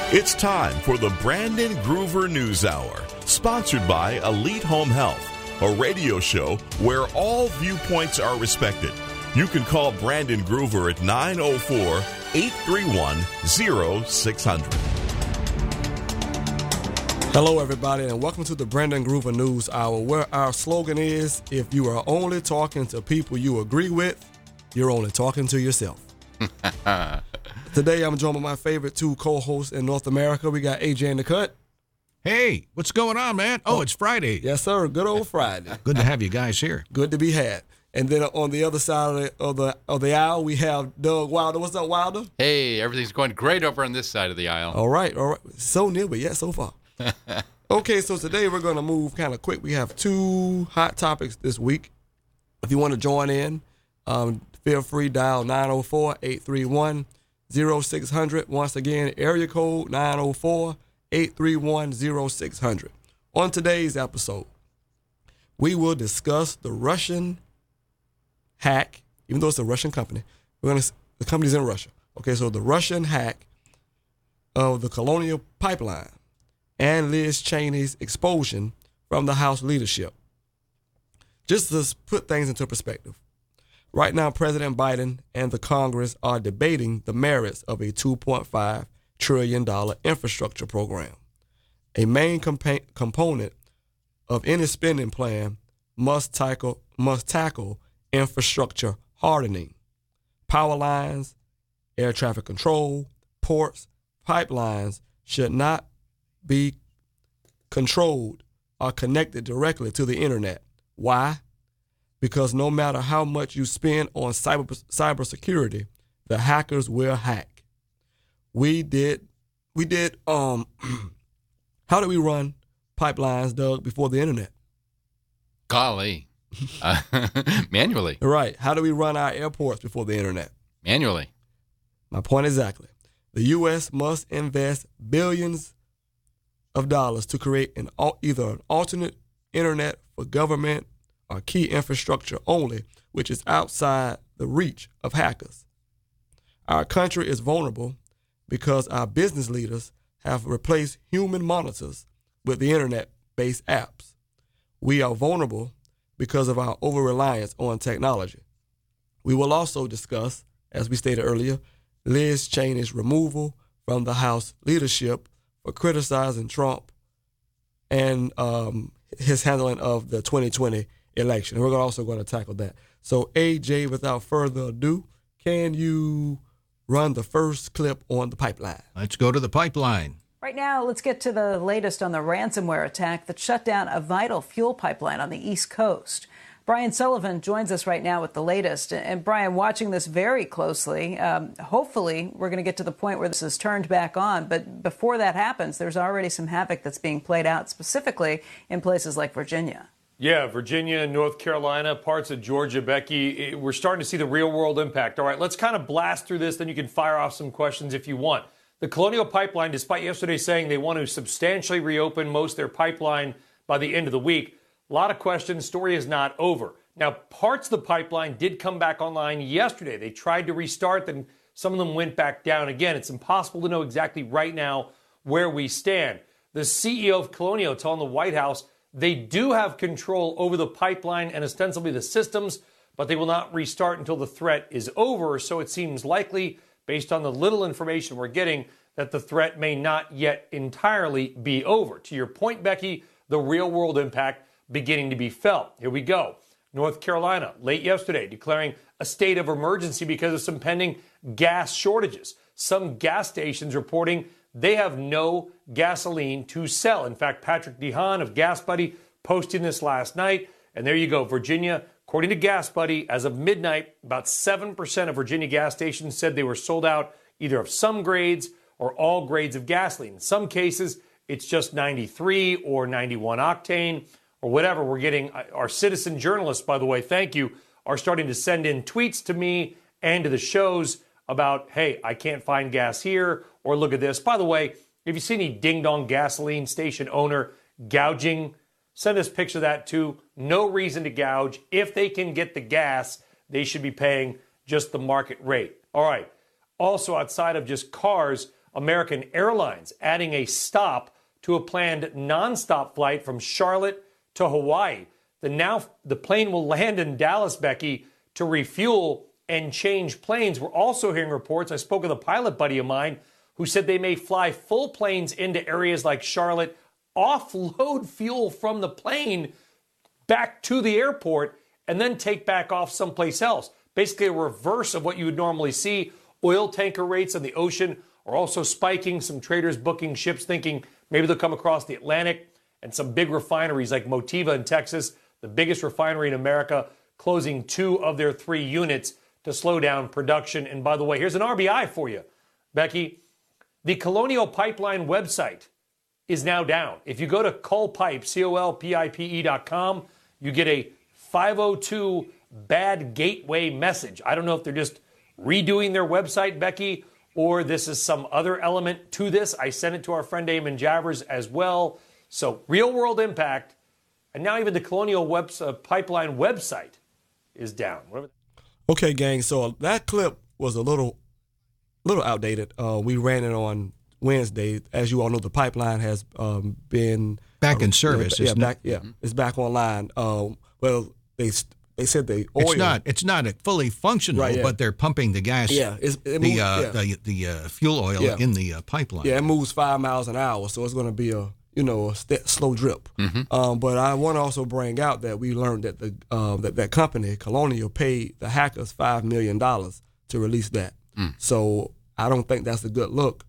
It's time for the Brandon Groover News Hour, sponsored by Elite Home Health, a radio show where all viewpoints are respected. You can call Brandon Groover at 904-831-0600. Hello, everybody, and welcome to the Brandon Groover News Hour, where our slogan is, if you are only talking to people you agree with, you're only talking to yourself. Today, I'm joined by my favorite two co-hosts in North America. We got AJ in the cut. Hey, what's going on, man? Oh, it's Friday. Yes, sir. Good old Friday. Good to have you guys here. Good to be had. And then on the other side of the aisle, we have Doug Wilder. What's up, Wilder? Hey, everything's going great over on this side of the aisle. All right. So near, but yet so far. Okay, so today we're going to move kind of quick. We have two hot topics this week. If you want to join in, feel free, dial 904-831-0600. Once again, area code 904-831-0600. On today's episode, we will discuss the Russian hack, even though it's a Russian company. The company's in Russia. Okay, so the Russian hack of the Colonial Pipeline and Liz Cheney's expulsion from the House leadership. Just to put things into perspective, right now President Biden and the Congress are debating the merits of a $2.5 trillion infrastructure program. A main component of any spending plan must tackle infrastructure hardening. Power lines, air traffic control, ports, pipelines should not be controlled or connected directly to the internet. Why? Because no matter how much you spend on cybersecurity, the hackers will hack. We did how do we run pipelines, Doug, before the internet? Golly. Manually. Right. How do we run our airports before the internet? Manually. My point exactly. The U.S. must invest billions of dollars to create either an alternate internet for government or key infrastructure only, which is outside the reach of hackers. Our country is vulnerable because our business leaders have replaced human monitors with the internet-based apps. We are vulnerable because of our over-reliance on technology. We will also discuss, as we stated earlier, Liz Cheney's removal from the House leadership for criticizing Trump and his handling of the 2020 election. We're also going to tackle that. So, AJ, without further ado, can you run the first clip on the pipeline? Let's go to the pipeline. Right now, let's get to the latest on the ransomware attack that shut down a vital fuel pipeline on the East Coast. Brian Sullivan joins us right now with the latest. And Brian, watching this very closely, hopefully we're going to get to the point where this is turned back on. But before that happens, there's already some havoc that's being played out, specifically in places like Virginia. Yeah, Virginia, North Carolina, parts of Georgia, Becky, we're starting to see the real world impact. All right, let's kind of blast through this, then you can fire off some questions if you want. The Colonial Pipeline, despite yesterday saying they want to substantially reopen most of their pipeline by the end of the week, a lot of questions. Story is not over. Now, parts of the pipeline did come back online yesterday. They tried to restart, then some of them went back down again. It's impossible to know exactly right now where we stand. The CEO of Colonial telling the White House they do have control over the pipeline and ostensibly the systems, but they will not restart until the threat is over. So it seems likely, based on the little information we're getting, that the threat may not yet entirely be over. To your point, Becky, the real world impact beginning to be felt. Here we go. North Carolina, late yesterday, declaring a state of emergency because of some pending gas shortages. Some gas stations reporting they have no gasoline to sell. In fact, Patrick DeHaan of Gas Buddy posting this last night. And there you go, Virginia. According to Gas Buddy, as of midnight, about 7% of Virginia gas stations said they were sold out either of some grades or all grades of gasoline. In some cases, it's just 93 or 91 octane. Or whatever. We're getting our citizen journalists, by the way, thank you, are starting to send in tweets to me and to the shows about, hey, I can't find gas here, or look at this. By the way, if you see any ding-dong gasoline station owner gouging, send us a picture of that too. No reason to gouge. If they can get the gas, they should be paying just the market rate. All right. Also, outside of just cars, American Airlines adding a stop to a planned nonstop flight from Charlotte to Hawaii. The plane will land in Dallas, Becky, to refuel and change planes. We're also hearing reports. I spoke with a pilot buddy of mine who said they may fly full planes into areas like Charlotte, offload fuel from the plane back to the airport, and then take back off someplace else. Basically a reverse of what you would normally see. Oil tanker rates on the ocean are also spiking. Some traders booking ships thinking maybe they'll come across the Atlantic, and some big refineries like Motiva in Texas, the biggest refinery in America, closing 2 of their 3 units to slow down production. And by the way, here's an RBI for you, Becky. The Colonial Pipeline website is now down. If you go to Colpipe, COLPIPE.com, you get a 502 bad gateway message. I don't know if they're just redoing their website, Becky, or this is some other element to this. I sent it to our friend Eamon Javers as well. So real world impact. And now even the Colonial Pipeline website is down. Okay, gang. So that clip was a little outdated. We ran it on Wednesday. As you all know, the pipeline has been back in service. It's back online. Well, they said the oil. It's not fully functional, right, yeah. but they're pumping the gas. Yeah, the fuel oil in the pipeline. Yeah, it moves 5 miles an hour, so it's going to be a slow drip. Mm-hmm. But I want to also bring out that we learned that that company Colonial paid the hackers $5 million to release that. So I don't think that's a good look.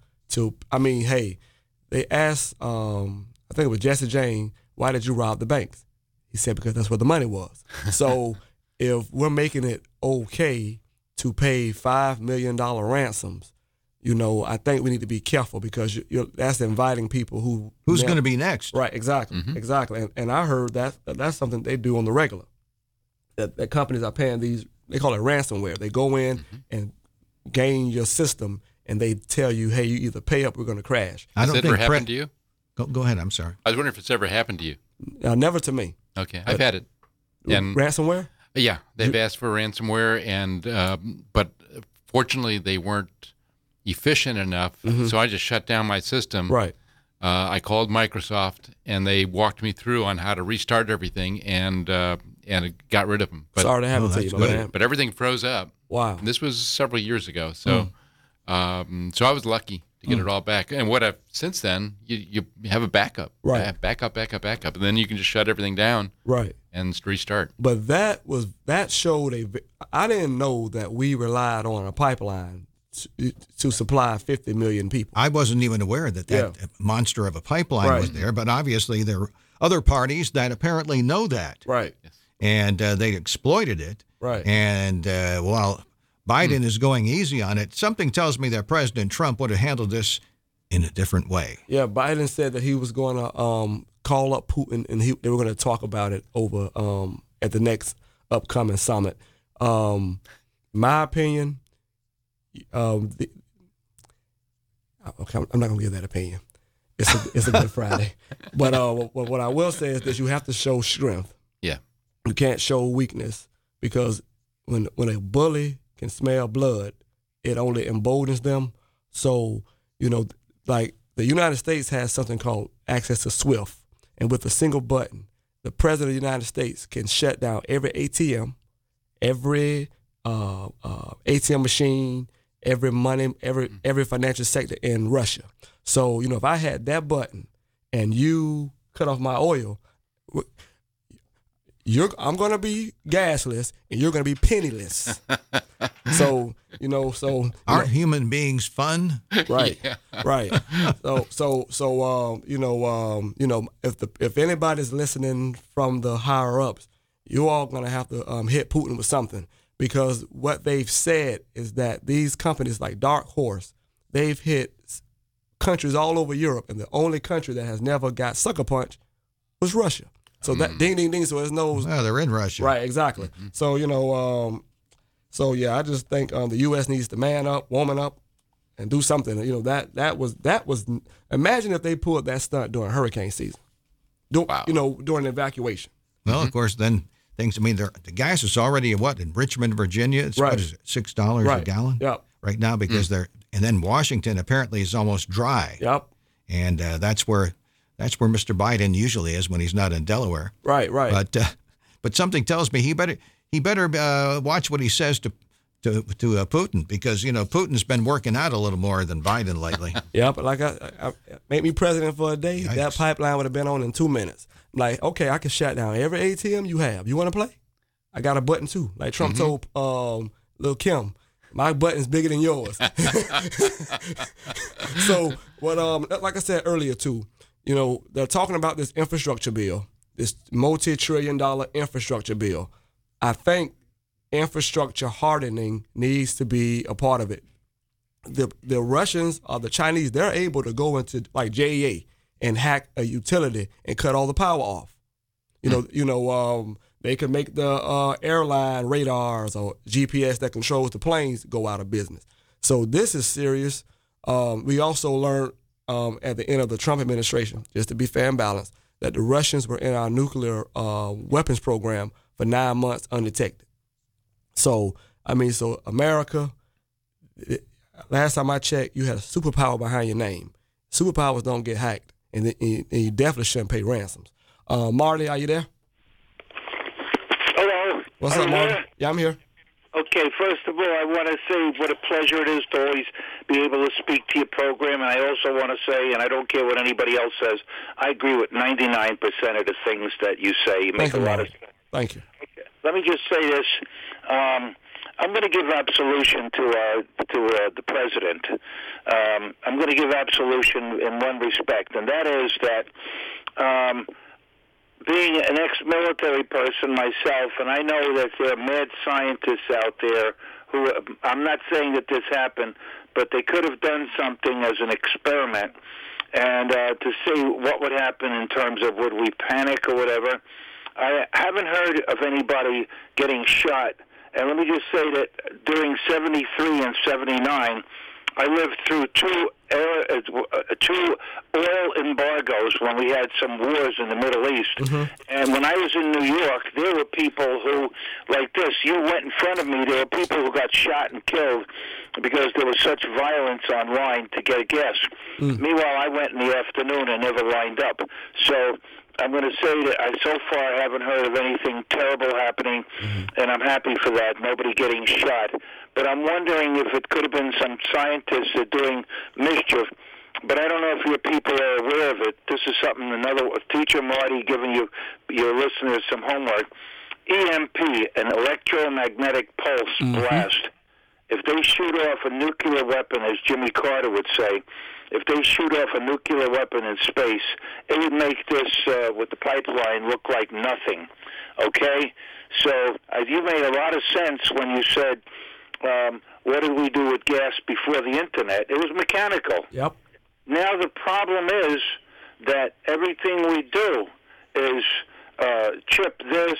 They asked, I think it was Jesse James, why did you rob the banks? He said, because that's where the money was. So if we're making it okay to pay $5 million ransoms, I think we need to be careful, because that's inviting people who's going to be next. Right, exactly, exactly. And I heard that's something they do on the regular. That companies are paying these, they call it ransomware. They go in and gain your system, and they tell you, hey, you either pay up or we're going to crash. Has it ever happened to you? Go ahead, I'm sorry. I was wondering if it's ever happened to you. Never to me. Okay, I've had it. And ransomware? Yeah, they've asked for ransomware, and but fortunately they weren't efficient enough, so I just shut down my system. Right. I called Microsoft, and they walked me through on how to restart everything, and it got rid of them. But, sorry to happen to you, man. But everything froze up. Wow. And this was several years ago, so so I was lucky to get it all back. And what I've since then, you have a backup, right? Backup, and then you can just shut everything down, right, and restart. But that showed I didn't know that we relied on a pipeline to supply 50 million people. I wasn't even aware that monster of a pipeline was there, but obviously there are other parties that apparently know that. Right. Yes. And they exploited it. Right. And while Biden is going easy on it, something tells me that President Trump would have handled this in a different way. Yeah, Biden said that he was going to call up Putin, and they were going to talk about it over at the next upcoming summit. My opinion, okay, I'm not going to give that opinion. It's a Good Friday. But what I will say is that you have to show strength. Yeah. You can't show weakness, because when a bully can smell blood, it only emboldens them. So, like the United States has something called access to SWIFT. And with a single button, the President of the United States can shut down every ATM, every ATM machine, every money, every financial sector in Russia. So, if I had that button and you cut off my oil, I'm going to be gasless and you're going to be penniless. So, aren't human beings fun? Right. Yeah. Right. So, if anybody's listening from the higher ups, you all going to have to hit Putin with something, because what they've said is that these companies like Dark Horse, they've hit countries all over Europe, and the only country that has never got sucker punched was Russia. So that ding, ding, ding. So there's no. Well, they're in Russia, right? Exactly. Mm-hmm. So I just think the U.S. needs to man up, woman up, and do something. That was. Imagine if they pulled that stunt during hurricane season. Wow. During evacuation. Well, of course, then things. I mean, the gas is already in Richmond, Virginia. It's right. What is it, $6 a gallon? Yeah. Right now, because they're And then Washington apparently is almost dry. Yep. And that's where Mr. Biden usually is when he's not in Delaware. Right. But something tells me he better watch what he says to Putin, because Putin's been working out a little more than Biden lately. Yeah, but like I make me president for a day, Yikes. That pipeline would have been on in 2 minutes. I'm like, okay, I can shut down every ATM you have. You want to play? I got a button too. Like Trump told Lil' Kim, my button's bigger than yours. So what? Like I said earlier too, they're talking about this infrastructure bill, this multi-trillion-dollar infrastructure bill. I think infrastructure hardening needs to be a part of it. The Russians or the Chinese, they're able to go into like JEA and hack a utility and cut all the power off. They can make the airline radars or GPS that controls the planes go out of business. So this is serious. We also learned at the end of the Trump administration, just to be fair and balanced, that the Russians were in our nuclear weapons program for 9 months undetected. So America, last time I checked, you had a superpower behind your name. Superpowers don't get hacked, and you definitely shouldn't pay ransoms. Marty, are you there? Hello. What's up, Marty? Yeah, I'm here. Okay, first of all, I want to say what a pleasure it is to always be able to speak to your program, and I also want to say, and I don't care what anybody else says, I agree with 99% of the things that you say. You make a lot of sense. Thank you. Okay. Let me just say this. I'm going to give absolution to the president. I'm going to give absolution in one respect, and that is that being an ex-military person myself, and I know that there are mad scientists out there who, I'm not saying that this happened, but they could have done something as an experiment, and to see what would happen in terms of would we panic or whatever. I haven't heard of anybody getting shot. And let me just say that during 73 and 79, I lived through two oil embargoes when we had some wars in the Middle East. Mm-hmm. And when I was in New York, there were people who, like this, you went in front of me, there were people who got shot and killed because there was such violence online to get gas. Meanwhile, I went in the afternoon and never lined up. So I'm going to say that I so far haven't heard of anything terrible happening, and I'm happy for that, nobody getting shot. But I'm wondering if it could have been some scientists that are doing mischief. But I don't know if your people are aware of it. This is something another teacher, Marty, giving your listeners some homework. EMP, an electromagnetic pulse blast. If they shoot off a nuclear weapon, as Jimmy Carter would say, if they shoot off a nuclear weapon in space, it would make this, with the pipeline, look like nothing. Okay? So you made a lot of sense when you said, what did we do with gas before the Internet? It was mechanical. Yep. Now the problem is that everything we do is chip this,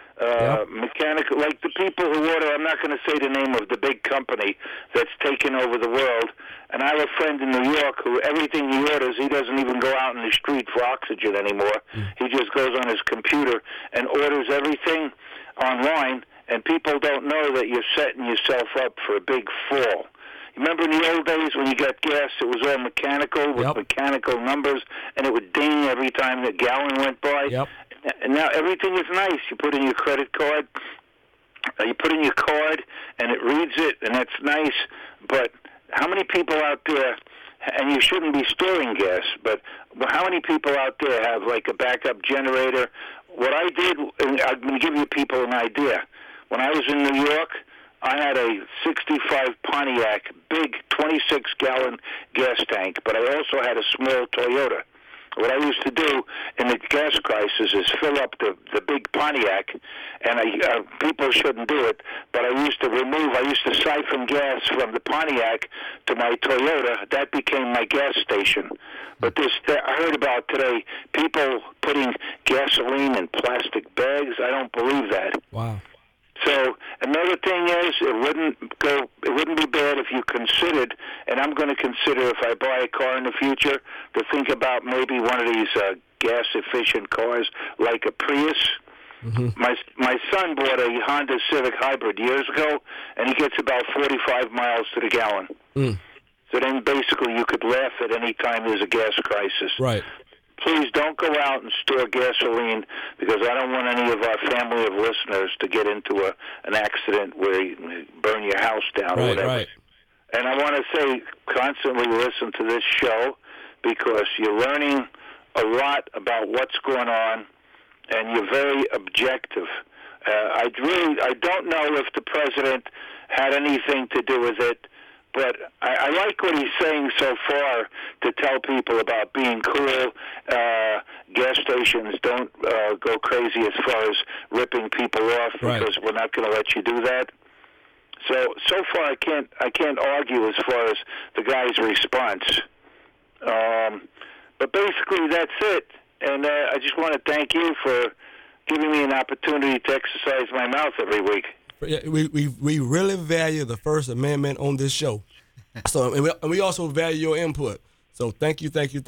mechanical, like the people who order, I'm not going to say the name of the big company that's taken over the world, and I have a friend in New York who everything he orders, he doesn't even go out in the street for oxygen anymore. He just goes on his computer and orders everything online, and people don't know that you're setting yourself up for a big fall. Remember in the old days when you got gas, it was all mechanical with mechanical numbers, and it would ding every time the gallon went by. Yep. And now everything is nice. You put in your credit card, you put in your card, and it reads it, and that's nice. But how many people out there, and you shouldn't be storing gas, but how many people out there have like a backup generator? What I did, and I'm going to give you people an idea. When I was in New York, I had a 65 Pontiac, big 26-gallon gas tank, but I also had a small Toyota. What I used to do in the gas crisis is fill up the big Pontiac, and people shouldn't do it, but I used to siphon gas from the Pontiac to my Toyota. That became my gas station. But I heard about today, people putting gasoline in plastic bags. I don't believe that. Wow. So another thing is, it wouldn't be bad if you considered, and I'm going to consider if I buy a car in the future, to think about maybe one of these gas-efficient cars like a Prius. Mm-hmm. My son bought a Honda Civic Hybrid years ago, and he gets about 45 miles to the gallon. So then basically you could laugh at any time there's a gas crisis. Right. Please don't go out and store gasoline, because I don't want any of our family of listeners to get into an accident where you burn your house down or whatever. Right. And I want to say, constantly listen to this show, because you're learning a lot about what's going on, and you're very objective. I don't know if the president had anything to do with it, but I like what he's saying so far, to tell people about being cool. Gas stations don't go crazy as far as ripping people off, because we're not going to let you do that. So far I can't argue as far as the guy's response. But basically that's it. And I just want to thank you for giving me an opportunity to exercise my mouth every week. Yeah, we really value the First Amendment on this show. So and we also value your input. So thank you, Marty.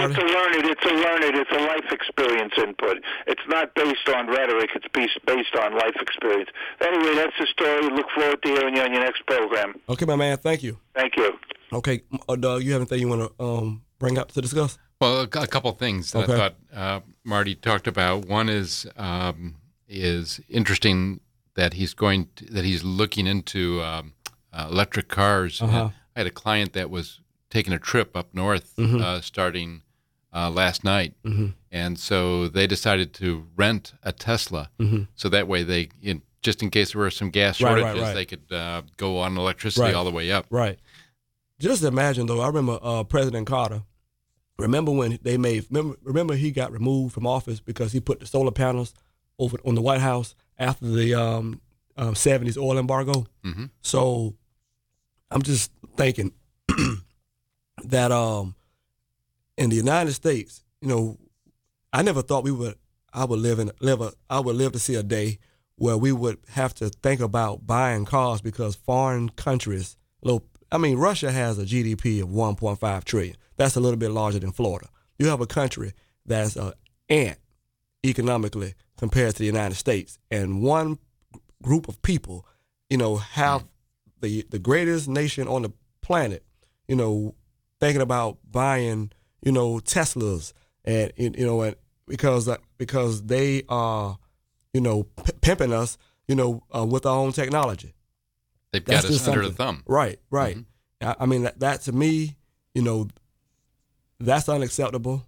It's a life experience input. It's not based on rhetoric. It's based on life experience. Anyway, that's the story. Look forward to hearing you on your next program. Okay, my man. Thank you. Thank you. Okay, Doug, you have anything you want to bring up to discuss? Well, a couple things that I thought Marty talked about. One is interesting that he's looking into electric cars. I had a client that was taking a trip up north starting last night, and so they decided to rent a Tesla, so that way just in case there were some gas shortages, they could go on electricity all the way up. Right. Just imagine, though. I remember President Carter. Remember when remember he got removed from office because he put the solar panels over on the White House after the 70s oil embargo. So I'm just thinking that in the United States, I never thought I would live to see a day where we would have to think about buying cars because foreign countries, Russia has a GDP of 1.5 trillion. That's a little bit larger than Florida. You have a country that's an ant economically compared to the United States, and one group of people, have the greatest nation on the planet, thinking about buying, Teslas, and and because they are, pimping us, with our own technology. They've got us under the thumb. Right. I mean, that to me, that's unacceptable.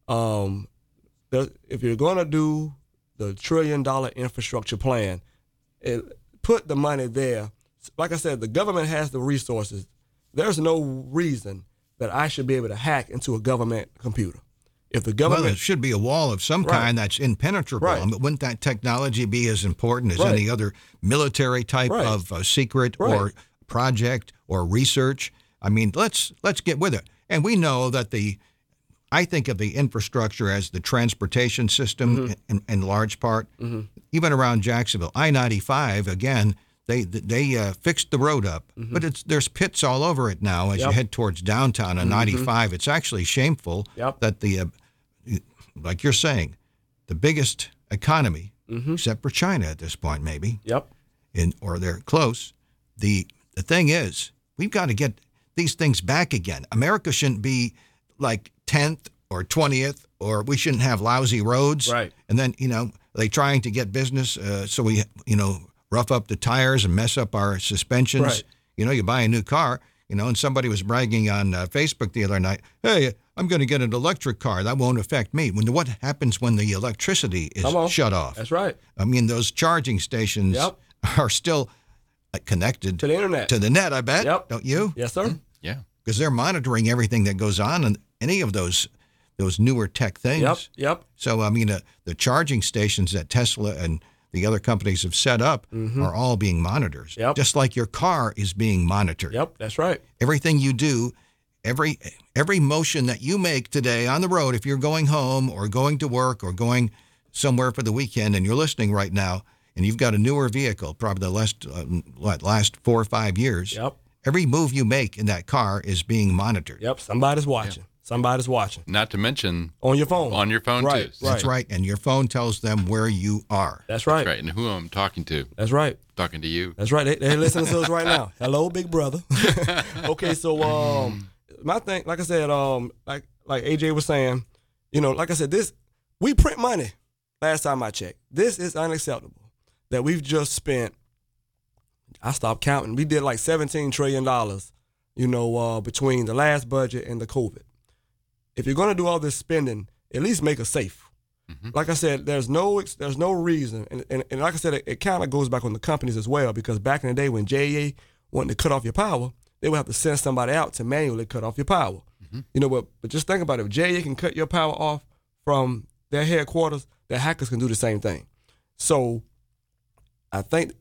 If you're going to do the $1 trillion infrastructure plan, put the money there. Like I said, the government has the resources. There's no reason that I should be able to hack into a government computer. If the government, there should be a wall of some kind that's impenetrable. But wouldn't that technology be as important as any other military type of secret or project or research? I mean, let's get with it. And we know that I think of the infrastructure as the transportation system in large part. Even around Jacksonville, I-95 again. They fixed the road up, but there's pits all over it now as you head towards downtown on 95. It's actually shameful that like you're saying, the biggest economy, except for China at this point maybe, or they're close. The thing is, we've got to get these things back again. America shouldn't be like 10th or 20th, or we shouldn't have lousy roads. Right. And then, they trying to get business, so we, rough up the tires and mess up our suspensions. Right. You buy a new car, and somebody was bragging on Facebook the other night, hey, I'm going to get an electric car. That won't affect me. What happens when the electricity is shut off? That's right. I mean, those charging stations are still connected to the internet. To the net, I bet. Don't you? Yes, sir. Yeah. Because they're monitoring everything that goes on in any of those newer tech things. Yep. So, I mean, the charging stations that Tesla and the other companies have set up are all being monitored. Just like your car is being monitored. Yep, that's right. Everything you do, every motion that you make today on the road, if you're going home or going to work or going somewhere for the weekend and you're listening right now and you've got a newer vehicle, probably the last 4 or 5 years, every move you make in that car is being monitored. Yep, somebody's watching. Somebody's watching. Not to mention on your phone. On your phone right, too. That's right. And your phone tells them where you are. That's right. That's right. And who I'm talking to. That's right. Talking to you. That's right. They're listening to us right now. Hello, big brother. Okay, so my thing, like I said, like AJ was saying, like I said, we print money. Last time I checked, this is unacceptable that we've just spent. I stopped counting. We did like $17 trillion, between the last budget and the COVID. If you're going to do all this spending, at least make us safe. Mm-hmm. Like I said, there's no reason, and like I said, it kind of goes back on the companies as well, because back in the day when JEA wanted to cut off your power, they would have to send somebody out to manually cut off your power. Mm-hmm. But just think about it. If JEA can cut your power off from their headquarters, the hackers can do the same thing. So I think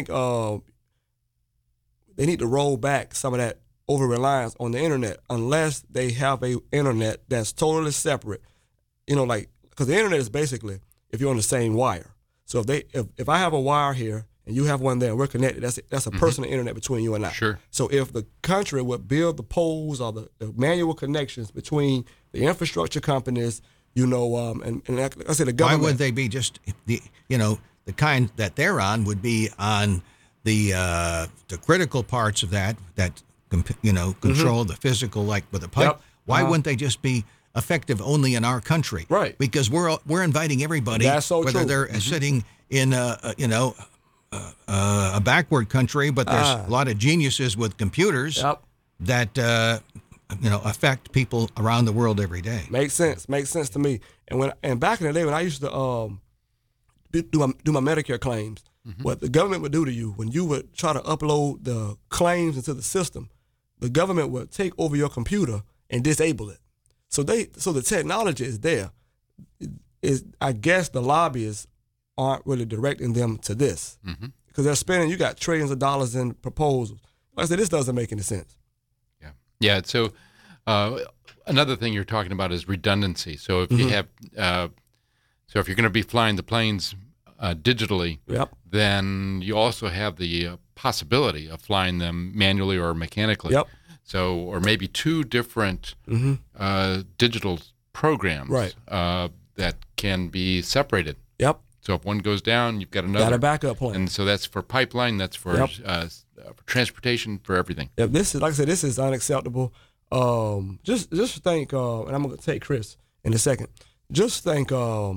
they need to roll back some of that over-reliance on the internet, unless they have a internet that's totally separate. Because the internet is basically if you're on the same wire. So if I have a wire here and you have one there and we're connected, that's a personal internet between you and I. Sure. So if the country would build the poles or the manual connections between the infrastructure companies, and like I said, the government. Why would they be just the kind that they're on would be on the critical parts of that control the physical, like with a pipe. Yep. Why wouldn't they just be effective only in our country? Right. Because we're inviting everybody, that's so whether true. they're sitting in a backward country, but there's a lot of geniuses with computers that affect people around the world every day. Makes sense to me. And back in the day when I used to do my Medicare claims, what the government would do to you when you would try to upload the claims into the system, the government would take over your computer and disable it. So the technology is there. I guess the lobbyists aren't really directing them to this, because they're spending. You got trillions of dollars in proposals. Like I said, this doesn't make any sense. Yeah. So another thing you're talking about is redundancy. So if you have, if you're going to be flying the planes digitally, then you also have the possibility of flying them manually or mechanically. So, or maybe two different digital programs that can be separated. So if one goes down, you've got another. Got a backup plan. And so that's for pipeline, that's for transportation, for everything. This is, like I said, this is unacceptable. Just think, and I'm going to take Chris in a second. Just think,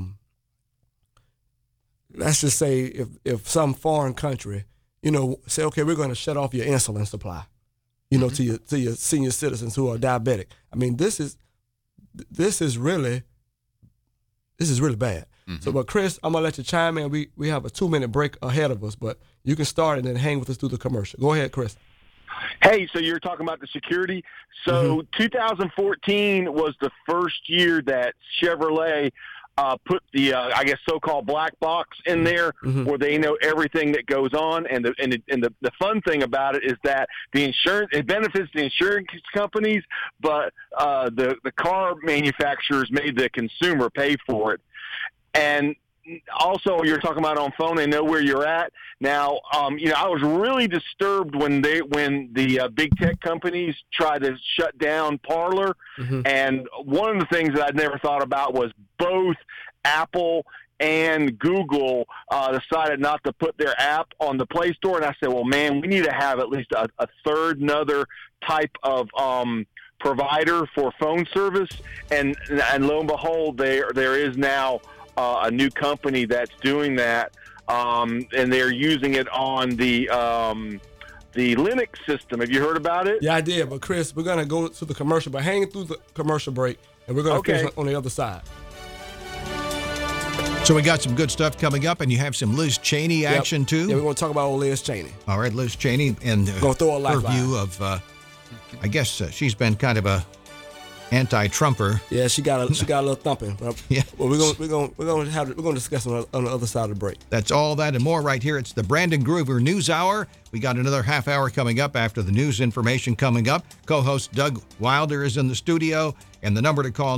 let's just say if some foreign country, say, okay, we're going to shut off your insulin supply, to your senior citizens who are diabetic. I mean, this is really bad. So, but Chris, I'm gonna let you chime in. We have a 2-minute break ahead of us, but you can start and then hang with us through the commercial. Go ahead, Chris. Hey, so you're talking about the security. So 2014 was the first year that Chevrolet put the so-called black box in there where they know everything that goes on. And the fun thing about it is that the insurance, it benefits the insurance companies, but the car manufacturers made the consumer pay for it. And also, you're talking about on phone, they know where you're at. Now, I was really disturbed when the big tech companies tried to shut down Parler. And one of the things that I'd never thought about was both Apple and Google decided not to put their app on the Play Store. And I said, well, man, we need to have at least a third, another type of provider for phone service. And lo and behold, there is now a new company that's doing that, and they're using it on the Linux system. Have you heard about it? Yeah, I did. But Chris, we're gonna go to the commercial, but hang through the commercial break, and we're gonna finish on the other side. So we got some good stuff coming up, and you have some Liz Cheney action too. Yeah, we're gonna talk about old Liz Cheney. All right, Liz Cheney, and gonna throw a her view of, I guess she's been kind of a anti-Trumper. Yeah, she got a little thumping. But well, we're gonna discuss on the other side of the break. That's all that and more right here. It's the Brandon Groover News Hour. We got another half hour coming up after the news information coming up. Co-host Doug Wilder is in the studio, and the number to call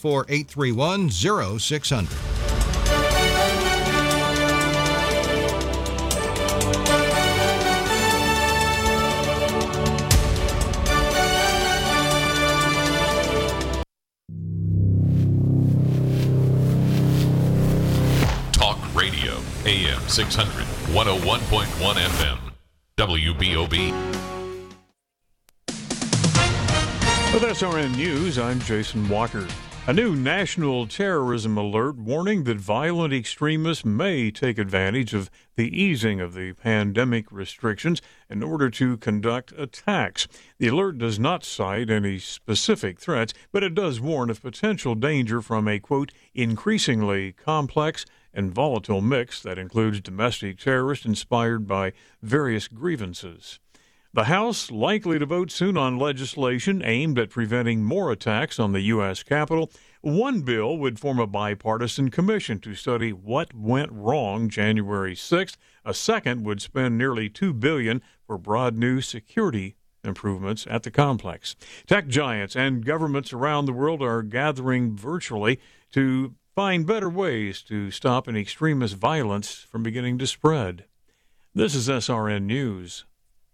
904-831-0600. AM600, 101.1 FM, WBOB. With SRN News, I'm Jason Walker. A new national terrorism alert warning that violent extremists may take advantage of the easing of the pandemic restrictions in order to conduct attacks. The alert does not cite any specific threats, but it does warn of potential danger from a, quote, increasingly complex and volatile mix that includes domestic terrorists inspired by various grievances. The House likely to vote soon on legislation aimed at preventing more attacks on the U.S. Capitol. One bill would form a bipartisan commission to study what went wrong January 6th. A second would spend nearly $2 billion for broad new security improvements at the complex. Tech giants and governments around the world are gathering virtually to find better ways to stop an extremist violence from beginning to spread. This is SRN News.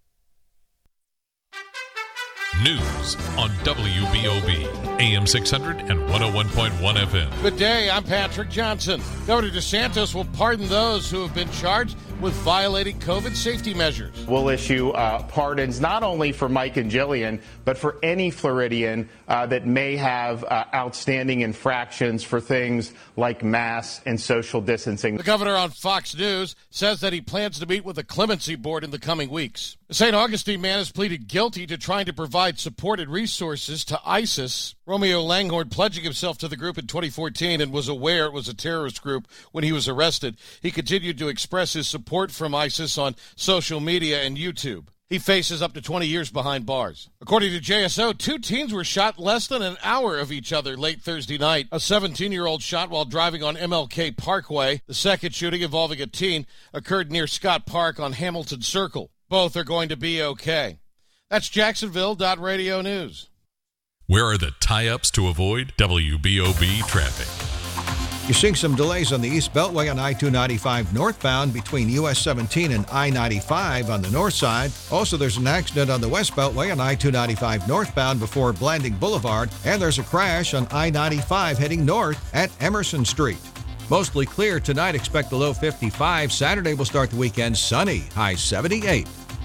News on WBOB, AM 600 and 101.1 FM. Good day, I'm Patrick Johnson. Governor DeSantis will pardon those who have been charged with violating COVID safety measures. We'll issue pardons not only for Mike and Jillian, but for any Floridian that may have outstanding infractions for things like masks and social distancing. The governor on Fox News says that he plans to meet with the clemency board in the coming weeks. The St. Augustine man has pleaded guilty to trying to provide support and resources to ISIS. Romeo Langhorne pledging himself to the group in 2014 and was aware it was a terrorist group when he was arrested. He continued to express his support from ISIS on social media and YouTube. He faces up to 20 years behind bars. According to JSO, 2 teens were shot less than an hour of each other late Thursday night. A 17-year-old shot while driving on MLK Parkway. The second shooting involving a teen occurred near Scott Park on Hamilton Circle. Both are going to be okay. That's Jacksonville.radio news. Where are the tie-ups to avoid WBOB traffic? You're seeing some delays on the East Beltway on I-295 northbound between US 17 and I-95 on the north side. Also, there's an accident on the West Beltway on I-295 northbound before Blanding Boulevard, and there's a crash on I-95 heading north at Emerson Street. Mostly clear tonight. Expect the low 55. Saturday will start the weekend sunny, high 78.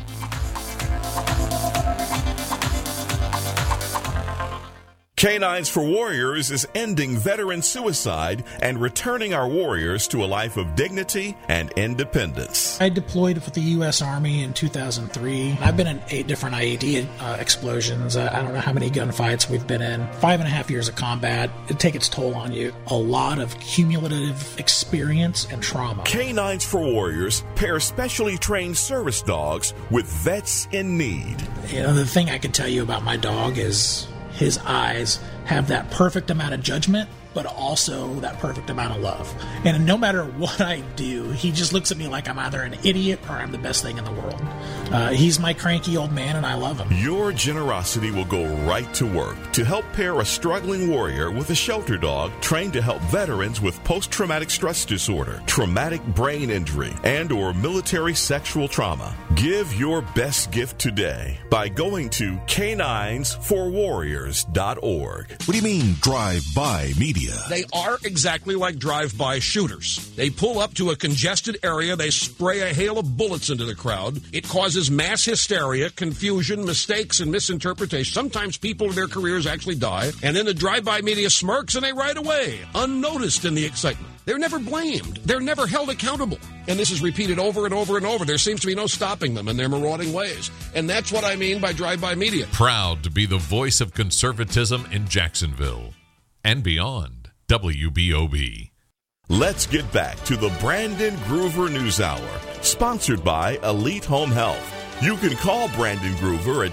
Canines for Warriors is ending veteran suicide and returning our warriors to a life of dignity and independence. I deployed with the U.S. Army in 2003. I've been in 8 different IED explosions. I don't know how many gunfights we've been in. 5.5 years of combat. It takes its toll on you. A lot of cumulative experience and trauma. Canines for Warriors pair specially trained service dogs with vets in need. You know, the thing I can tell you about my dog is his eyes have that perfect amount of judgment, but also that perfect amount of love. And no matter what I do, he just looks at me like I'm either an idiot or I'm the best thing in the world. He's my cranky old man, and I love him. Your generosity will go right to work to help pair a struggling warrior with a shelter dog trained to help veterans with post-traumatic stress disorder, traumatic brain injury, and or military sexual trauma. Give your best gift today by going to caninesforwarriors.org. What do you mean drive-by media? They are exactly like drive-by shooters. They pull up to a congested area, they spray a hail of bullets into the crowd. It causes mass hysteria, confusion, mistakes, and misinterpretation. Sometimes people in their careers actually die, and then the drive-by media smirks and they ride away, unnoticed in the excitement. They're never blamed. They're never held accountable. And this is repeated over and over and over. There seems to be no stopping them in their marauding ways. And that's what I mean by drive-by media. Proud to be the voice of conservatism in Jacksonville and beyond. WBOB. Let's get back to the Brandon Groover News Hour, sponsored by Elite Home Health. You can call Brandon Groover at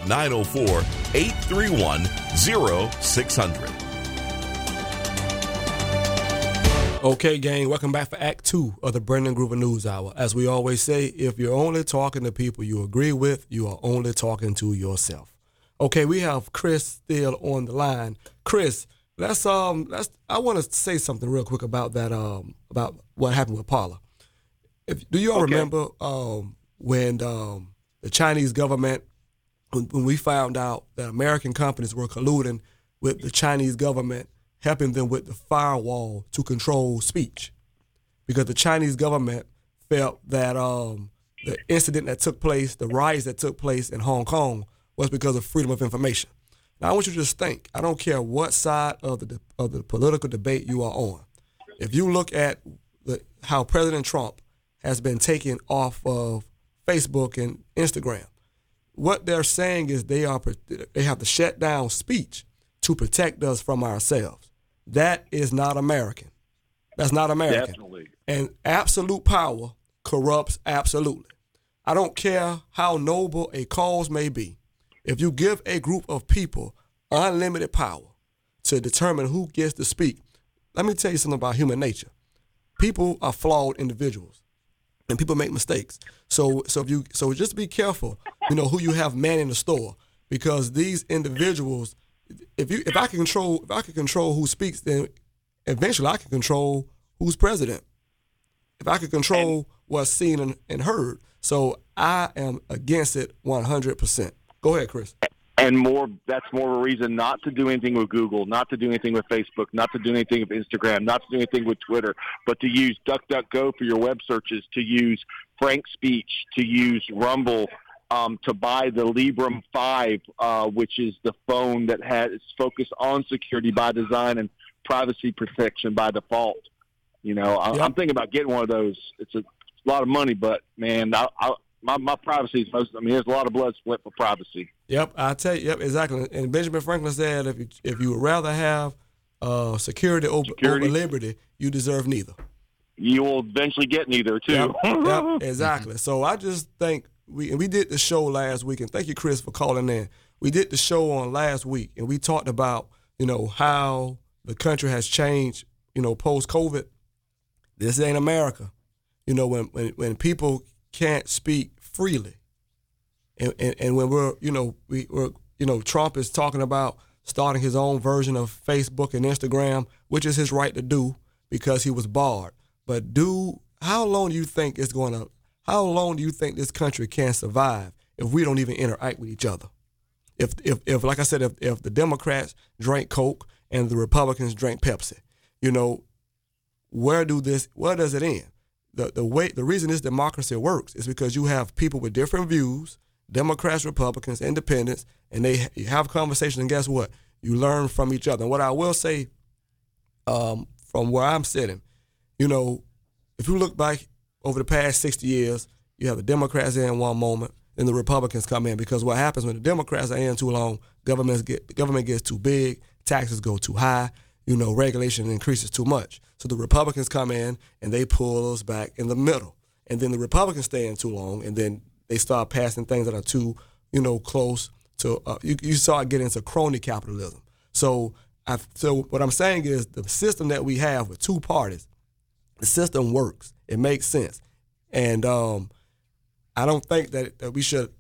904-831-0600. Okay, gang, welcome back for Act 2 of the Brandon Groover News Hour. As we always say, if you're only talking to people you agree with, you are only talking to yourself. Okay, we have Chris still on the line. Chris, I want to say something real quick about that, about what happened with Paula. Do you all remember when the Chinese government, when we found out that American companies were colluding with the Chinese government, helping them with the firewall to control speech? Because the Chinese government felt that the incident that took place, the riots that took place in Hong Kong, was because of freedom of information. Now, I want you to just think. I don't care what side of the political debate you are on. If you look at how President Trump has been taken off of Facebook and Instagram, what they're saying is they have to shut down speech to protect us from ourselves. That is not American. That's not American. Definitely. And absolute power corrupts absolutely. I don't care how noble a cause may be. If you give a group of people unlimited power to determine who gets to speak, let me tell you something about human nature. People are flawed individuals, and people make mistakes. So just be careful, who you have manning the store, because these individuals, if I can control who speaks, then eventually I can control who's president. If I can control what's seen and heard. So I am against it 100%. Go ahead, Chris. And that's more of a reason not to do anything with Google, not to do anything with Facebook, not to do anything with Instagram, not to do anything with Twitter, but to use DuckDuckGo for your web searches, to use Frank Speech, to use Rumble, to buy the Librem 5, which is the phone that is focused on security by design and privacy protection by default. I'm thinking about getting one of those. It's a lot of money, but, man, my privacy is there's a lot of blood split for privacy. Yep, I tell you, exactly. And Benjamin Franklin said, if you would rather have security over liberty, you deserve neither. You will eventually get neither, too. Yep, exactly. So I just think we did the show last week, and thank you, Chris, for calling in. We did the show on last week, and we talked about, how the country has changed, post-COVID. This ain't America. When people can't speak freely, and when we're Trump is talking about starting his own version of Facebook and Instagram, which is his right to do because he was barred. But how long do you think this country can survive if we don't even interact with each other? If like I said, if the Democrats drank Coke and the Republicans drank Pepsi, where does it end? The reason this democracy works is because you have people with different views, Democrats, Republicans, Independents, and you have conversations, and guess what? You learn from each other. And what I will say from where I'm sitting, if you look back over the past 60 years, you have the Democrats in one moment, then the Republicans come in, because what happens when the Democrats are in too long, government gets too big, taxes go too high, regulation increases too much. So the Republicans come in and they pull us back in the middle. And then the Republicans stay in too long, and then they start passing things that are too, close to, you start getting into crony capitalism. So what I'm saying is the system that we have with two parties, the system works. It makes sense. And I don't think that we should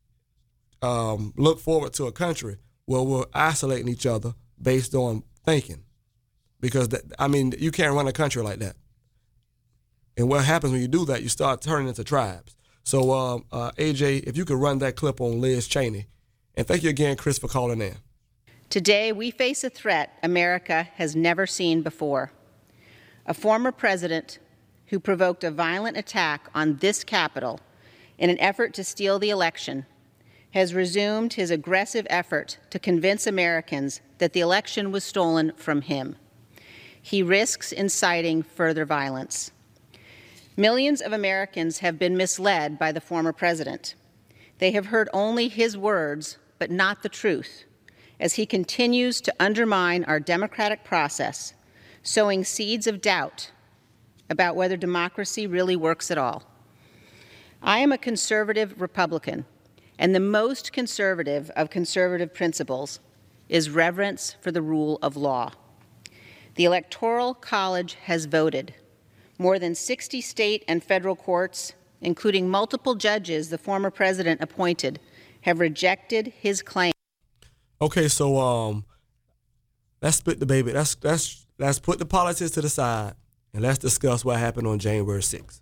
look forward to a country where we're isolating each other based on thinking. Because, you can't run a country like that. And what happens when you do that, you start turning into tribes. So, AJ, if you could run that clip on Liz Cheney. And thank you again, Chris, for calling in. Today, we face a threat America has never seen before. A former president who provoked a violent attack on this Capitol in an effort to steal the election has resumed his aggressive effort to convince Americans that the election was stolen from him. He risks inciting further violence. Millions of Americans have been misled by the former president. They have heard only his words, but not the truth, as he continues to undermine our democratic process, sowing seeds of doubt about whether democracy really works at all. I am a conservative Republican, and the most conservative of conservative principles is reverence for the rule of law. The Electoral College has voted. More than 60 state and federal courts, including multiple judges the former president appointed, have rejected his claim. Okay, so let's split the baby. Let's put the politics to the side and let's discuss what happened on January 6th.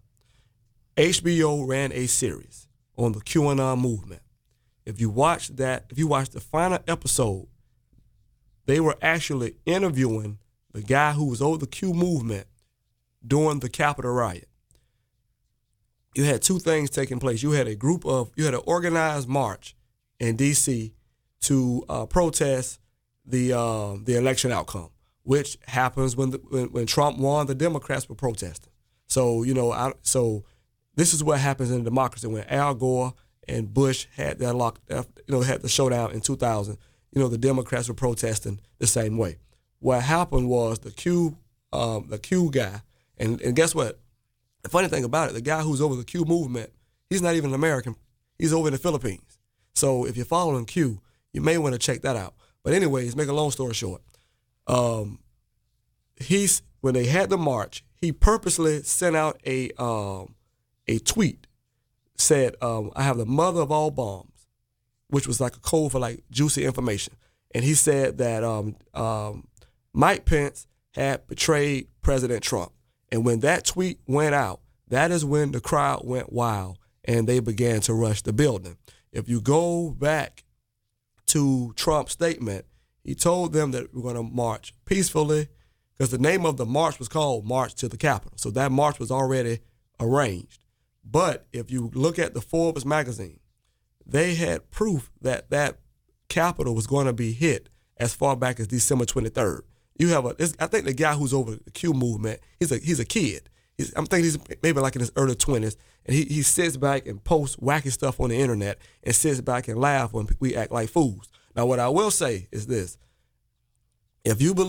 HBO ran a series on the QAnon movement. If you watch the final episode, they were actually interviewing the guy who was over the Q movement during the Capitol riot. you had two things taking place. You had an organized march in D.C. to protest the election outcome, which happens when Trump won. The Democrats were protesting. So so this is what happens in a democracy. When Al Gore and Bush had had the showdown in 2000, the Democrats were protesting the same way. What happened was the Q guy, and guess what? The funny thing about it, the guy who's over the Q movement, he's not even an American. He's over in the Philippines. So if you're following Q, you may want to check that out. But anyways, make a long story short, when they had the march, he purposely sent out a tweet, said, I have the mother of all bombs, which was like a code for like juicy information. And he said that Mike Pence had betrayed President Trump. And when that tweet went out, that is when the crowd went wild and they began to rush the building. If you go back to Trump's statement, he told them that we're going to march peacefully, because the name of the march was called March to the Capitol. So that march was already arranged. But if you look at the Forbes magazine, they had proof that that Capitol was going to be hit as far back as December 23rd. You have I think the guy who's over the Q movement, he's a kid. I'm thinking he's maybe like in his early 20s, and he sits back and posts wacky stuff on the internet and sits back and laugh when we act like fools. Now, what I will say is this. If you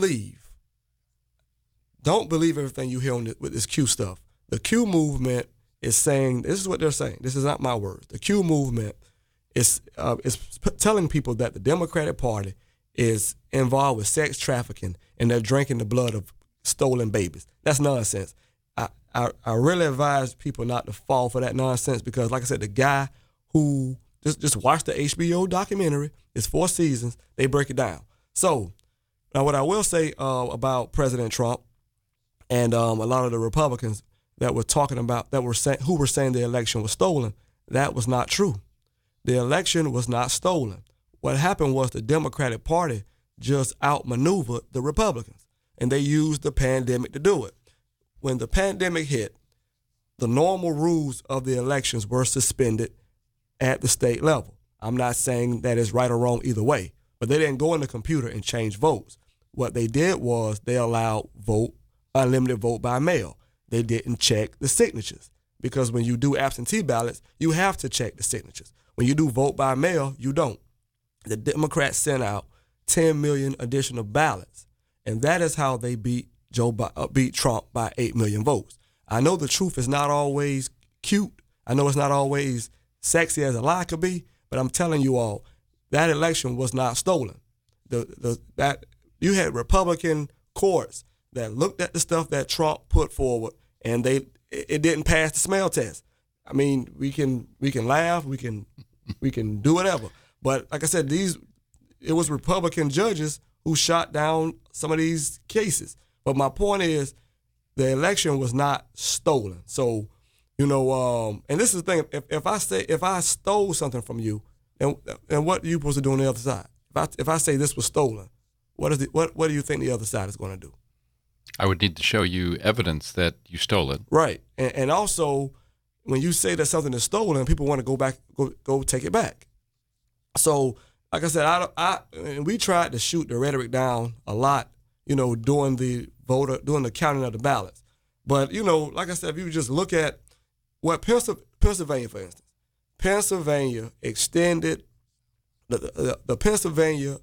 don't believe everything you hear with this Q stuff. The Q movement is saying, this is what they're saying. This is not my words. The Q movement is telling people that the Democratic Party is involved with sex trafficking and they're drinking the blood of stolen babies. That's nonsense. I really advise people not to fall for that nonsense, because, like I said, the guy who just watched the HBO documentary, it's 4 seasons, they break it down. So now what I will say about President Trump and a lot of the Republicans that were talking about, who were saying the election was stolen, that was not true. The election was not stolen. What happened was the Democratic Party just outmaneuvered the Republicans, and they used the pandemic to do it. When the pandemic hit, the normal rules of the elections were suspended at the state level. I'm not saying that is right or wrong either way, but they didn't go in the computer and change votes. What they did was they allowed unlimited vote by mail. They didn't check the signatures, because when you do absentee ballots, you have to check the signatures. When you do vote by mail, you don't. The Democrats sent out 10 million additional ballots, and that is how they beat Trump by 8 million votes. I know the truth is not always cute. I know it's not always sexy as a lie could be, but I'm telling you all, that election was not stolen. That you had Republican courts that looked at the stuff that Trump put forward, and it didn't pass the smell test. I mean, we can laugh, we can do whatever, but like I said, it was Republican judges who shot down some of these cases. But my point is, the election was not stolen. So, and this is the thing: if I stole something from you, then what are you supposed to do on the other side? If I say this was stolen, what do you think the other side is going to do? I would need to show you evidence that you stole it. Right, and also, when you say that something is stolen, people want to go take it back. So, like I said, and we tried to shoot the rhetoric down a lot, during the counting of the ballots. But, like I said, if you just look at what Pennsylvania, for instance, Pennsylvania extended, the Pennsylvania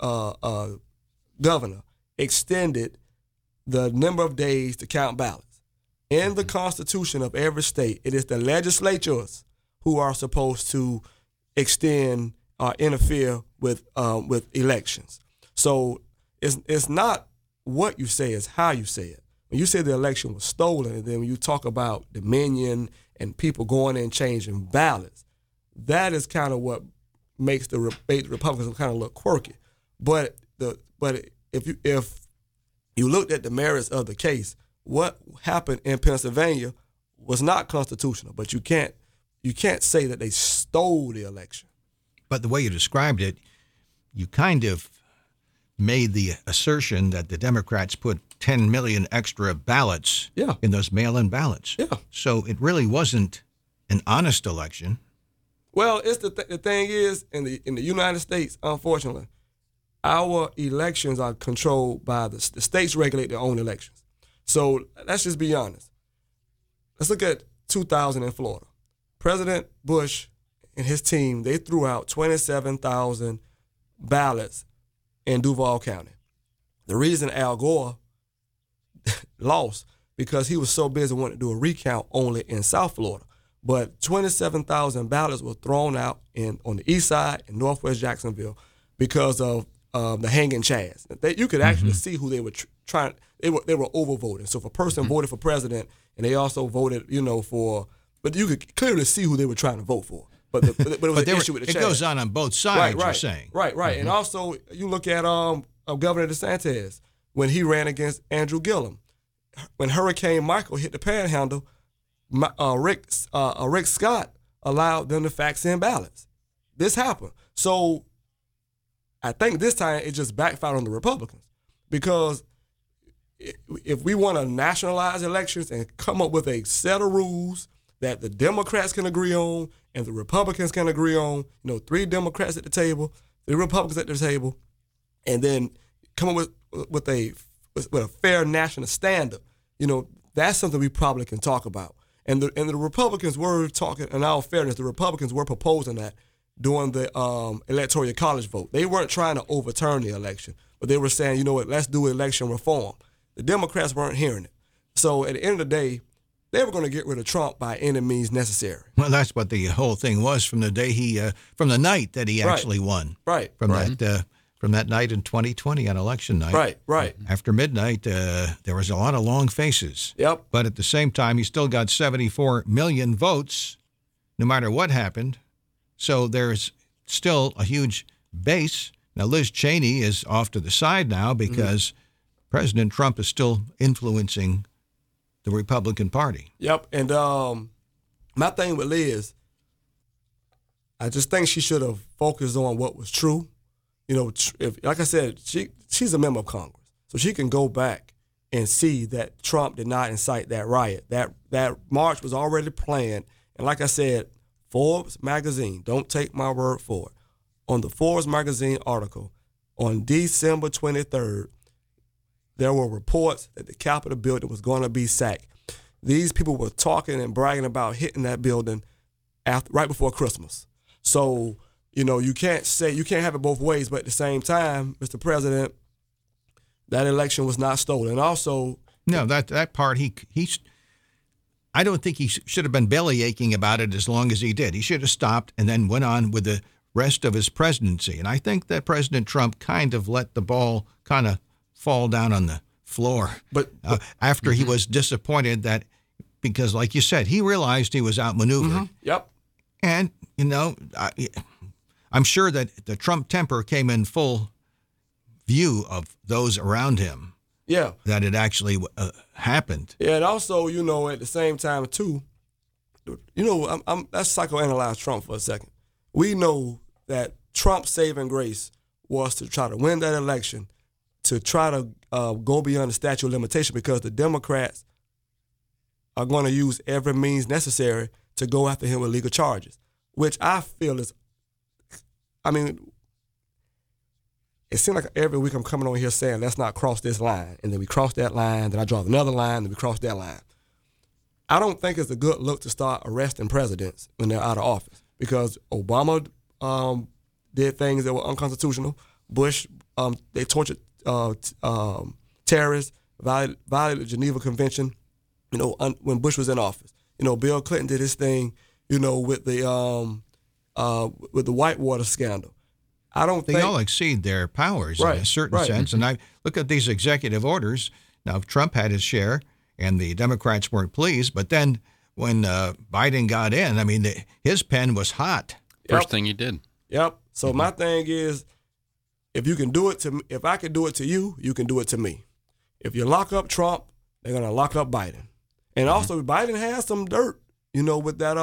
governor extended the number of days to count ballots. In the Constitution of every state, it is the legislatures who are supposed to extend or interfere with elections. So it's not what you say, it's how you say it. When you say the election was stolen, and then when you talk about Dominion and people going in and changing ballots, that is kind of what makes the Republicans kind of look quirky. But if you looked at the merits of the case, what happened in Pennsylvania was not constitutional. But you can't say that they stole the election. But the way you described it, you kind of made the assertion that the Democrats put 10 million extra ballots in those mail-in ballots. Yeah. So it really wasn't an honest election. Well, it's the thing is, in the United States, unfortunately, our elections are controlled by the states regulate their own elections. So let's just be honest. Let's look at 2000 in Florida. President Bush and his team, they threw out 27,000 ballots in Duval County. The reason Al Gore lost because he was so busy wanting to do a recount only in South Florida. But 27,000 ballots were thrown out on the east side in Northwest Jacksonville because of the hanging chads. You could actually see who they were trying. They were overvoting. So if a person voted for president and they also voted, but you could clearly see who they were trying to vote for. But it was an issue with the chads. It goes on both sides. Right, you're saying. Right. And also you look at Governor DeSantis when he ran against Andrew Gillum. When Hurricane Michael hit the Panhandle, Rick Scott allowed them to fax in ballots. This happened. So I think this time it just backfired on the Republicans because if we want to nationalize elections and come up with a set of rules that the Democrats can agree on and the Republicans can agree on, 3 Democrats at the table, 3 Republicans at the table, and then come up with a fair national standard, that's something we probably can talk about. And the Republicans were talking, in all fairness, the Republicans were proposing that during the Electoral College vote. They weren't trying to overturn the election, but they were saying, you know what, let's do election reform. The Democrats weren't hearing it. So at the end of the day, they were going to get rid of Trump by any means necessary. Well, that's what the whole thing was from the day from the night that he actually won. Right. From that night in 2020 on election night. Right. After midnight, there was a lot of long faces. Yep. But at the same time, he still got 74 million votes, no matter what happened. So there's still a huge base. Now, Liz Cheney is off to the side now because President Trump is still influencing the Republican Party. Yep. And my thing with Liz, I just think she should have focused on what was true. Like I said, she's a member of Congress, so she can go back and see that Trump did not incite that riot. That march was already planned. And like I said, Forbes magazine, don't take my word for it, on the Forbes magazine article on December 23rd, there were reports that the Capitol building was going to be sacked. These people were talking and bragging about hitting that building right before Christmas. So, you can't have it both ways, but at the same time, Mr. President, that election was not stolen. And also, no, that part I don't think he should have been belly aching about it as long as he did. He should have stopped and then went on with the rest of his presidency. And I think that President Trump kind of let the ball kind of fall down on the floor. But after he was disappointed because, like you said, he realized he was outmaneuvered. Yep. And I'm sure that the Trump temper came in full view of those around him. Yeah. That it actually happened. Yeah, and also, at the same time, too, let's psychoanalyze Trump for a second. We know that Trump's saving grace was to try to win that election, to try to go beyond the statute of limitation because the Democrats are going to use every means necessary to go after him with legal charges, which I feel is, it seems like every week I'm coming on here saying, let's not cross this line. And then we cross that line, then I draw another line, then we cross that line. I don't think it's a good look to start arresting presidents when they're out of office because Obama did things that were unconstitutional. Bush, they tortured terrorists, violated the Geneva Convention, when Bush was in office. Bill Clinton did his thing, with the Whitewater scandal. I don't think they all exceed their powers in a certain sense. And I look at these executive orders. Now, Trump had his share, and the Democrats weren't pleased. But then when Biden got in, his pen was hot. First thing he did. Yep. So my thing is, if I can do it to you, you can do it to me. If you lock up Trump, they're gonna lock up Biden. And also, Biden has some dirt, with that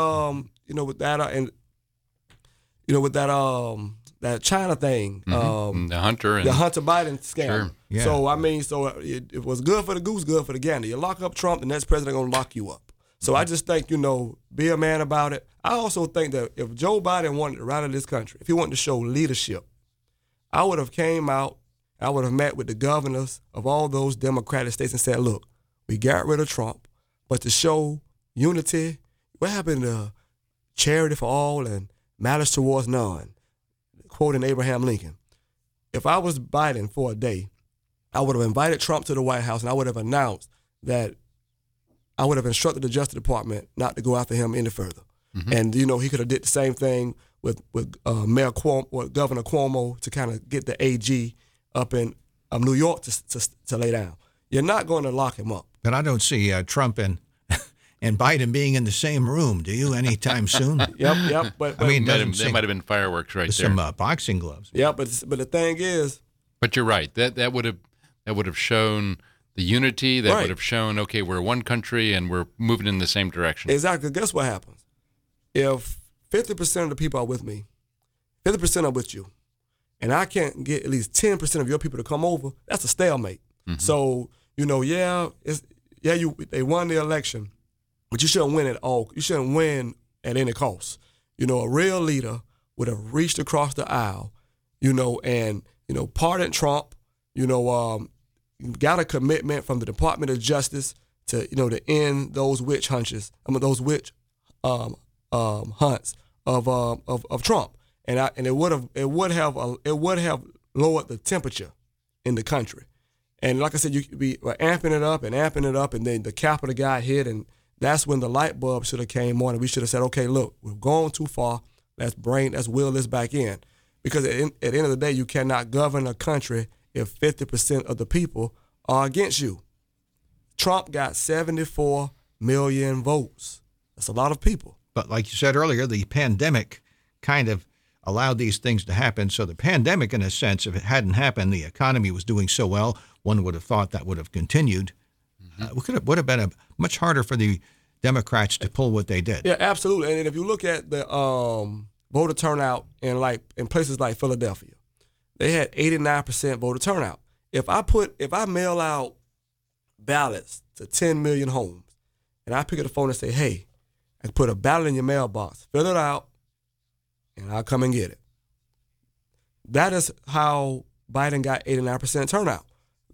that China thing, the Hunter Biden scam. Sure. Yeah. So it was good for the goose, good for the gander. You lock up Trump, the next president gonna lock you up. So I just think, be a man about it. I also think that if Joe Biden wanted to run this country, if he wanted to show leadership, I would have came out, I would have met with the governors of all those Democratic states and said, look, we got rid of Trump, but to show unity, what happened to charity for all and malice towards none, quoting Abraham Lincoln. If I was Biden for a day, I would have invited Trump to the White House and I would have announced that I would have instructed the Justice Department not to go after him any further. Mm-hmm. And, he could have did the same thing with Mayor Cuomo, or Governor Cuomo, to kind of get the AG up in New York to lay down. You're not going to lock him up. But I don't see Trump and Biden being in the same room, do you, anytime soon? Yep. But I mean, there might have been fireworks right there. Some boxing gloves. Yeah, but the thing is. But you're right. That would have shown the unity. That would have shown, okay, we're one country and we're moving in the same direction. Exactly. Guess what happens? If 50% of the people are with me, 50% are with you, and I can't get at least 10% of your people to come over, that's a stalemate. Mm-hmm. So, they won the election, but you shouldn't win at all. You shouldn't win at any cost. A real leader would have reached across the aisle, and pardoned Trump, got a commitment from the Department of Justice to end those witch hunts. Those witch hunts of Trump, and it would have lowered the temperature in the country. And like I said, you could be amping it up, and then the Capitol got hit, and that's when the light bulb should have came on, and we should have said, okay, look, we've gone too far. Let's wheel this back in, because at the end of the day, you cannot govern a country if 50% of the people are against you. Trump got 74 million votes. That's a lot of people. But like you said earlier, the pandemic kind of allowed these things to happen. So the pandemic, in a sense, if it hadn't happened, the economy was doing so well, one would have thought that would have continued. Mm-hmm. Would have been much harder for the Democrats to pull what they did. Yeah, absolutely. And if you look at the voter turnout in places like Philadelphia, they had 89% voter turnout. If I mail out ballots to 10 million homes, and I pick up the phone and say, hey, I put a ballot in your mailbox, fill it out, and I'll come and get it. That is how Biden got 89% turnout.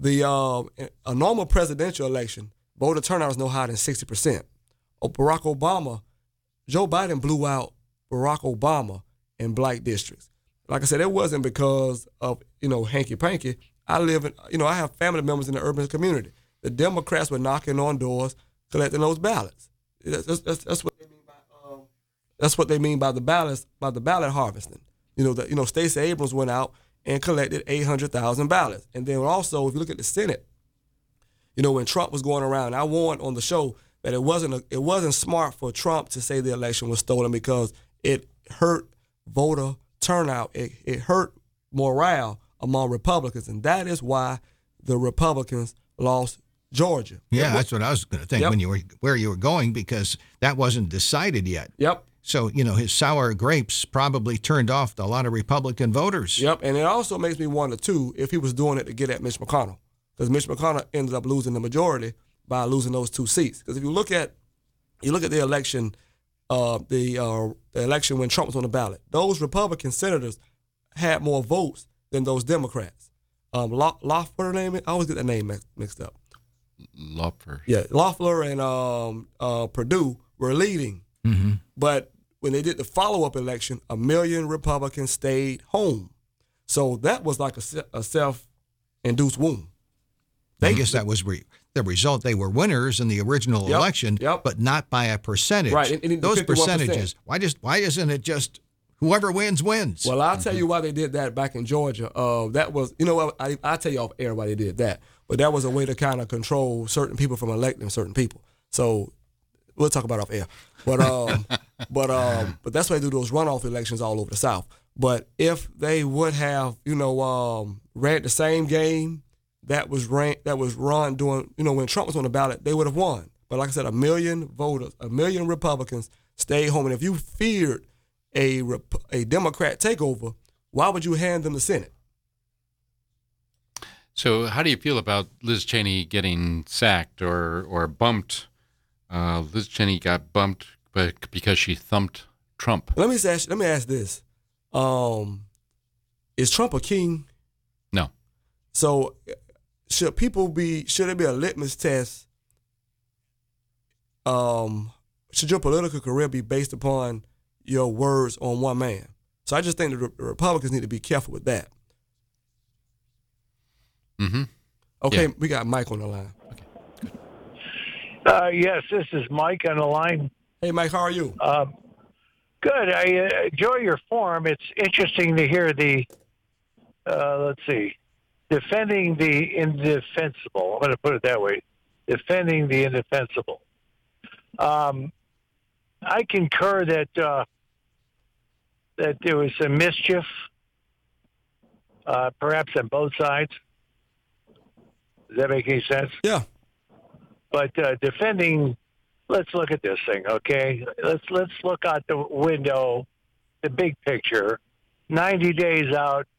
A normal presidential election, voter turnout is no higher than 60%. Barack Obama, Joe Biden blew out Barack Obama in black districts. Like I said, it wasn't because of, hanky-panky. I have family members in the urban community. The Democrats were knocking on doors, collecting those ballots. That's what they mean by that's what they mean by the ballot harvesting. Stacey Abrams went out and collected 800,000 ballots. And then also, if you look at the Senate, when Trump was going around, I warned on the show that it wasn't smart for Trump to say the election was stolen, because it hurt voter turnout. It hurt morale among Republicans, and that is why the Republicans lost Georgia. Yeah, that's what I was going to think where you were going, because that wasn't decided yet. Yep. So, his sour grapes probably turned off a lot of Republican voters. Yep, and it also makes me wonder, too, if he was doing it to get at Mitch McConnell, because Mitch McConnell ended up losing the majority by losing those 2 seats. Because if you look at the election, the election when Trump was on the ballot, those Republican senators had more votes than those Democrats. Loeffler, her name is? I always get that name mixed up. Loeffler. Yeah, Loeffler and Perdue were leading. Mm-hmm. But when they did the follow-up election, 1 million Republicans stayed home. So that was like a self-induced wound. I guess that was the result. They were winners in the original election, but not by a percentage. Right. And those percentages, why isn't it just whoever wins, wins? Well, I'll tell you why they did that back in Georgia. That was, I'll tell you off air why they did that. But that was a way to kind of control certain people from electing certain people. So we'll talk about it off air. But that's why they do those runoff elections all over the South. But if they would have, ran the same game that was run during, when Trump was on the ballot, they would have won. But like I said, 1 million voters, 1 million Republicans stayed home. And if you feared a Democrat takeover, why would you hand them the Senate? So how do you feel about Liz Cheney getting sacked or bumped Liz Cheney got bumped because she thumped Trump. Let me ask this: is Trump a king? No. So should there be a litmus test? Should your political career be based upon your words on one man? So I just think the Republicans need to be careful with that. Mm-hmm. Okay, yeah. We got Mike on the line. Yes, this is Mike on the line. Hey, Mike, how are you? Good. I enjoy your forum. It's interesting to hear defending the indefensible. I'm going to put it that way. Defending the indefensible. I concur that there was some mischief, perhaps on both sides. Does that make any sense? Yeah. But defending, let's look at this thing, okay? Let's look out the window, the big picture. 90 days out,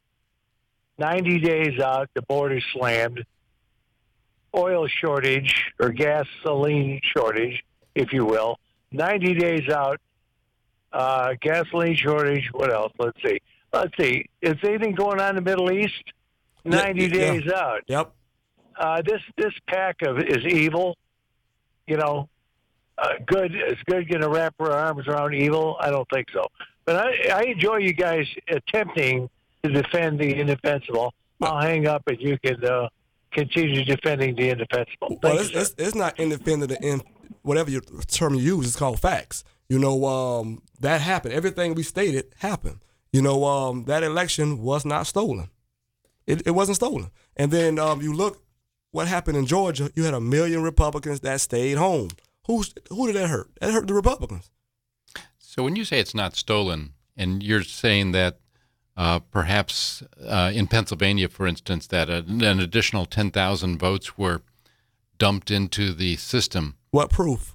the border slammed. Oil shortage or gasoline shortage, if you will. 90 days out, gasoline shortage. What else? Let's see. Is anything going on in the Middle East? 90 days out. Yep. This pack is evil. You know, good. Is good going to wrap our arms around evil? I don't think so. But I enjoy you guys attempting to defend the indefensible. I'll hang up and you can continue defending the indefensible. Well, it's not independent. Whatever your term you use, it's called facts. You know, that happened. Everything we stated happened. You know, that election was not stolen. It wasn't stolen. And then you look what happened in Georgia. You had 1 million Republicans that stayed home. Who did that hurt? That hurt the Republicans. So when you say it's not stolen, and you're saying that perhaps in Pennsylvania, for instance, that an additional 10,000 votes were dumped into the system. What proof?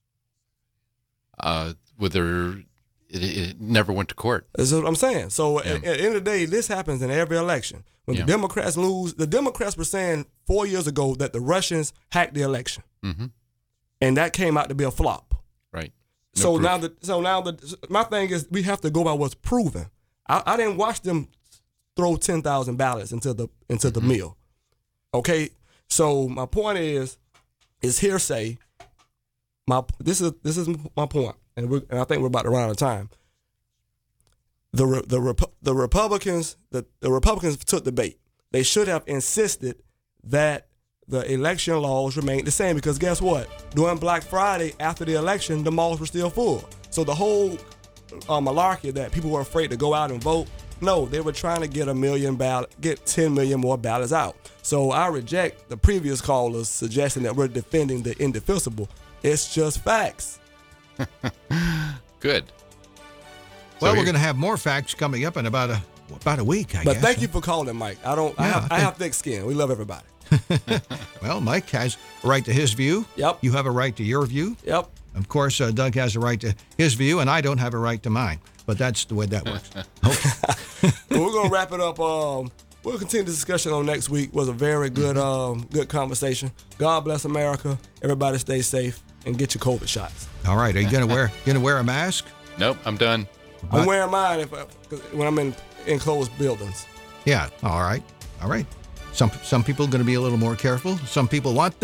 Whether it never went to court. That's what I'm saying. So at the end of the day, this happens in every election. When the Democrats lose, the Democrats were saying 4 years ago that the Russians hacked the election. Mm-hmm. And that came out to be a flop. Right. No proof. My thing is we have to go by what's proven. I didn't watch them throw 10,000 ballots into the mill. Okay, so my point is hearsay. This is my point, and I think we're about to run out of time. The Republicans took the bait. They should have insisted that the election laws remained the same, because guess what? During Black Friday after the election, the malls were still full. So the whole malarkey that people were afraid to go out and vote, no, they were trying to get 10 million more ballots out. So I reject the previous callers suggesting that we're defending the indefensible. It's just facts. Good. Well, we're going to have more facts coming up in about a week, I guess. But thank you for calling, Mike. I have thick skin. We love everybody. Well, Mike has a right to his view. Yep. You have a right to your view. Yep. Of course, Doug has a right to his view, and I don't have a right to mine. But that's the way that works. Okay. Well, we're going to wrap it up. We'll continue the discussion on next week. It was a very good good conversation. God bless America. Everybody stay safe and get your COVID shots. All right. Are you going to wear a mask? Nope, I'm done. I'm wearing mine when I'm in enclosed buildings. Yeah. All right. Some people are going to be a little more careful. Some people want